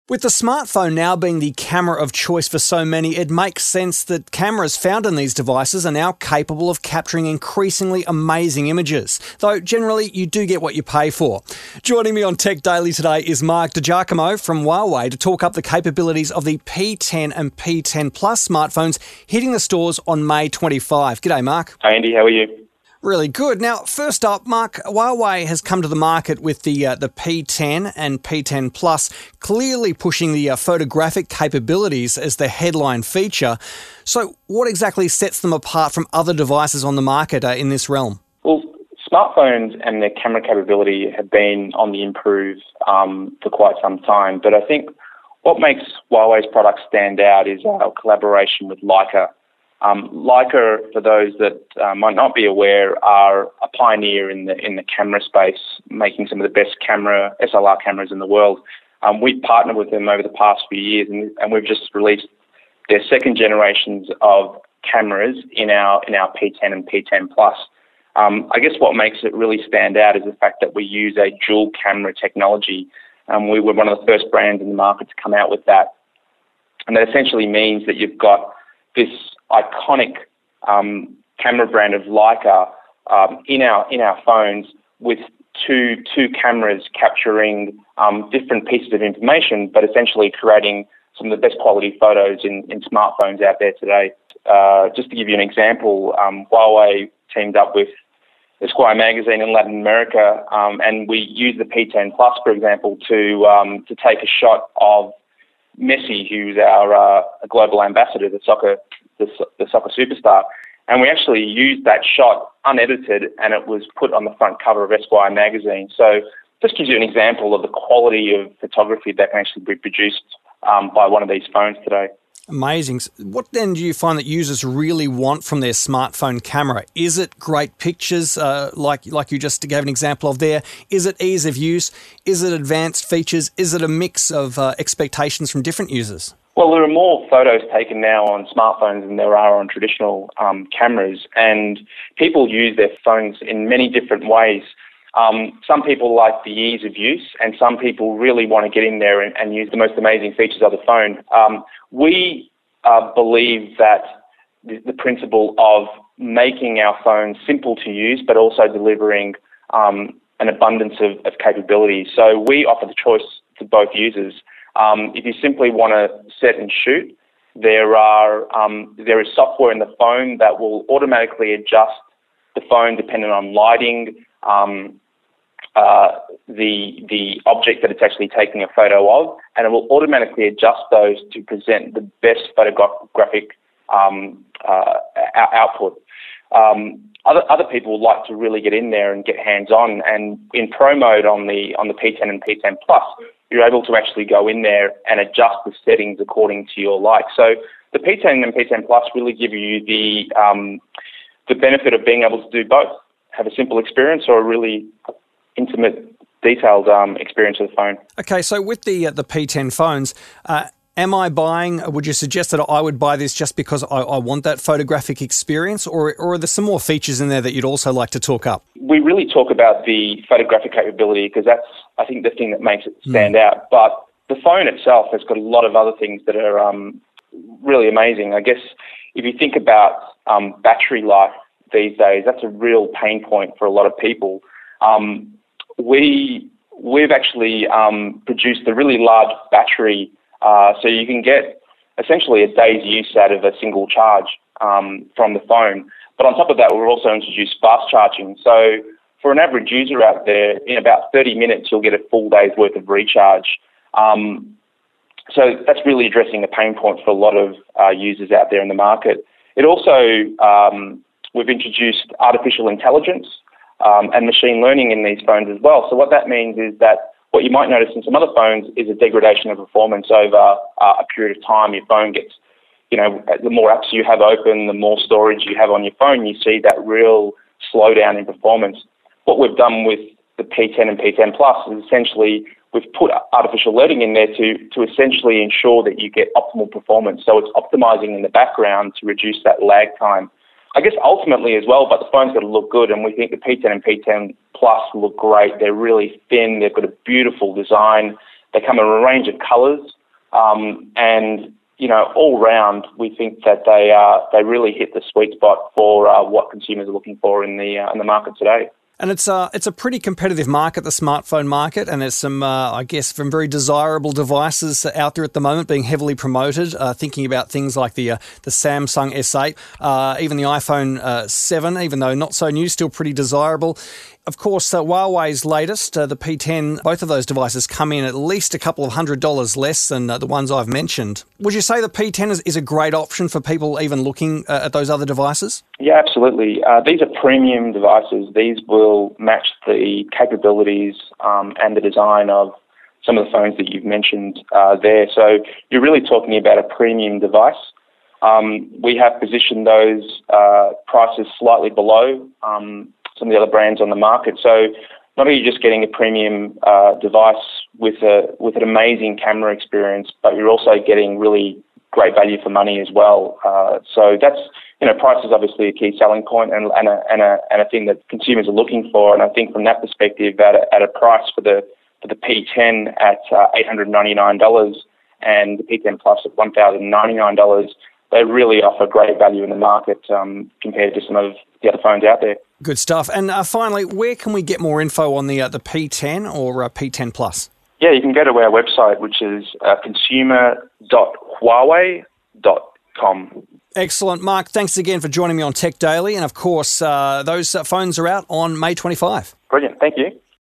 With the smartphone now being the camera of choice for so many, it makes sense that cameras found in these devices are now capable of capturing increasingly amazing images, though generally you do get what you pay for. Joining me on Tech Daily today is Mark DiGiacomo from Huawei to talk up the capabilities of the P10 and P10 Plus smartphones hitting the stores on May 25. G'day, Mark. Hi, Andy. How are you? Really good. Now, first up, Mark, Huawei has come to the market with the P10 and P10 Plus, clearly pushing the photographic capabilities as their headline feature. So what exactly sets them apart from other devices on the market in this realm? Well, smartphones and their camera capability have been on the improve for quite some time, but I think what makes Huawei's products stand out is our collaboration with Leica. Leica, for those that might not be aware, are a pioneer in the camera space, making some of the best SLR cameras in the world. We've partnered with them over the past few years, and we've just released their second generations of cameras in our P10 and P10 Plus. I guess what makes it really stand out is the fact that we use a dual camera technology. We were one of the first brands in the market to come out with that, and that essentially means that you've got this iconic camera brand of Leica in our phones with two cameras capturing different pieces of information, but essentially creating some of the best quality photos in smartphones out there today. Just to give you an example, Huawei teamed up with Esquire magazine in Latin America, and we used the P10 Plus, for example, to take a shot of Messi, who's our global ambassador, the soccer superstar, and we actually used that shot unedited, and it was put on the front cover of Esquire magazine. So this gives you an example of the quality of photography that can actually be produced by one of these phones today. Amazing. What then do you find that users really want from their smartphone camera? Is it great pictures, like you just gave an example of there? Is it ease of use? Is it advanced features? Is it a mix of expectations from different users? Well, there are more photos taken now on smartphones than there are on traditional cameras, and people use their phones in many different ways. Some people like the ease of use, and some people really want to get in there and use the most amazing features of the phone. We believe that the principle of making our phones simple to use, but also delivering an abundance of capabilities. So we offer the choice to both users. If you simply want to set and shoot, there is software in the phone that will automatically adjust the phone depending on lighting, the object that it's actually taking a photo of, and it will automatically adjust those to present the best photographic output. Other people like to really get in there and get hands-on, and in Pro Mode on the P10 and P10 Plus, you're able to actually go in there and adjust the settings according to your like. So the P10 and P10 Plus really give you the benefit of being able to do both, have a simple experience or a really intimate, detailed experience of the phone. Okay, so with the P10 phones, would you suggest that I would buy this just because I want that photographic experience, or are there some more features in there that you'd also like to talk up? We really talk about the photographic capability because that's, I think, the thing that makes it stand out. But the phone itself has got a lot of other things that are really amazing. I guess if you think about battery life these days, that's a real pain point for a lot of people. We've actually produced a really large battery, so you can get essentially a day's use out of a single charge from the phone. But on top of that, we've also introduced fast charging. So for an average user out there, in about 30 minutes, you'll get a full day's worth of recharge. So that's really addressing a pain point for a lot of users out there in the market. It also, we've introduced artificial intelligence and machine learning in these phones as well. So what that means is that what you might notice in some other phones is a degradation of performance over a period of time. Your phone gets, the more apps you have open, the more storage you have on your phone, you see that real slowdown in performance. What we've done with the P10 and P10 Plus is essentially we've put artificial learning in there to essentially ensure that you get optimal performance. So it's optimizing in the background to reduce that lag time. I guess ultimately as well, but the phone's got to look good, and we think the P10 and P10 Plus look great. They're really thin. They've got a beautiful design. They come in a range of colors. And all round, we think that they really hit the sweet spot for what consumers are looking for in the market today. And it's a pretty competitive market, the smartphone market, and there's some, some very desirable devices out there at the moment being heavily promoted. Thinking about things like the Samsung S8, even the iPhone 7, even though not so new, still pretty desirable. Of course, Huawei's latest, the P10, both of those devices come in at least a couple of $100 less than the ones I've mentioned. Would you say the P10 is a great option for people even looking at those other devices? Yeah, absolutely. These are premium devices. These will match the capabilities and the design of some of the phones that you've mentioned there. So you're really talking about a premium device. We have positioned those prices slightly below some of the other brands on the market. So not only are you just getting a premium device with an amazing camera experience, but you're also getting really great value for money as well. So that's, price is obviously a key selling point and a thing that consumers are looking for. And I think from that perspective, at a price for the P10 at $899 and the P10 Plus at $1,099, they really offer great value in the market compared to some of the other phones out there. Good stuff. And finally, where can we get more info on the P10 or P10 Plus? Yeah, you can go to our website, which is consumer.huawei.com. Excellent. Mark, thanks again for joining me on Tech Daily. And of course, those phones are out on May 25. Brilliant. Thank you.